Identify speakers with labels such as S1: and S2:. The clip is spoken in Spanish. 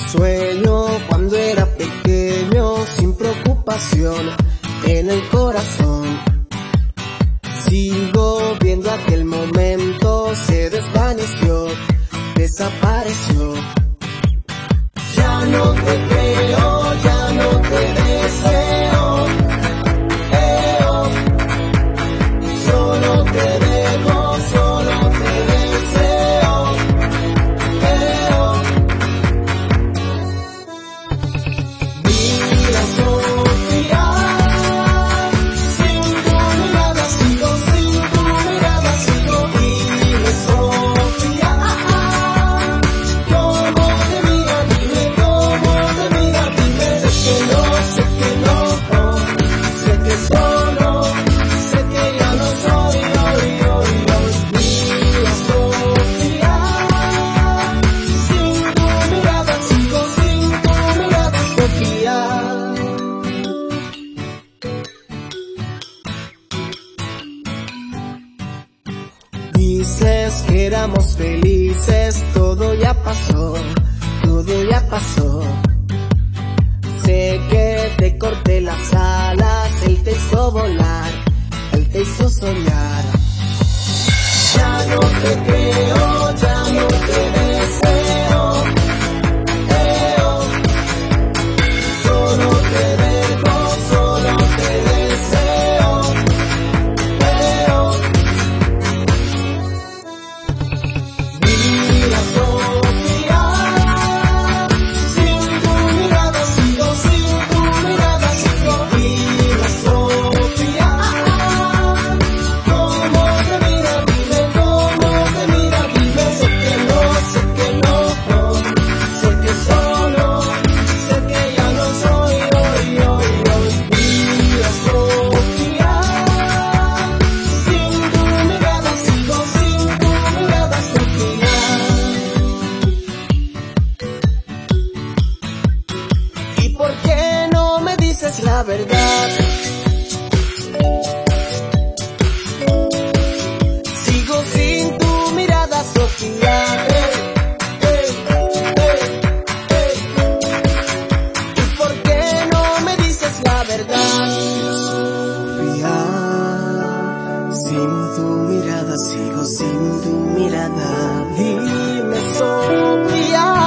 S1: Sueño cuando era pequeño, sin preocupación en el corazón. Sigo viendo aquel momento, se desvaneció, desapareció. Ya no te creo, ya no te deseo, solo te dejo, solo te deseo, Mira Sofía, sin tu mirada sigo, sin tu mirada sigo. Dime Sofía, cómo te mira, dime cómo te mira, dime. Sé que no, sé que solo, sé que ya no soy, Mira Sofía, sin tu mirada sigo, sin tu mirada Sofía. Dices que éramos felices, todo ya pasó, todo ya pasó. Sé que te corté las alas, él te hizo volar, él te hizo soñar. Ya no te creo, ya no te deseo, solo te dejo, solo te deseo, Mira Sofía, sin tu mirada sigo, sin tu mirada sigo. Mira Sofía, cómo te mira, dime cómo te mira, dime. Sé que no, sé que solo, sé que ya no soy, Mira Sofía, sin tu mirada sigo, sin tu mirada Sofía. ¿Y por qué no me dices la verdad? Sigo sin tu mirada, Sofía. ¿Y por qué no me dices la verdad? Sofía, sin tu mirada sigo, sin tu mirada. Dime, Sofía.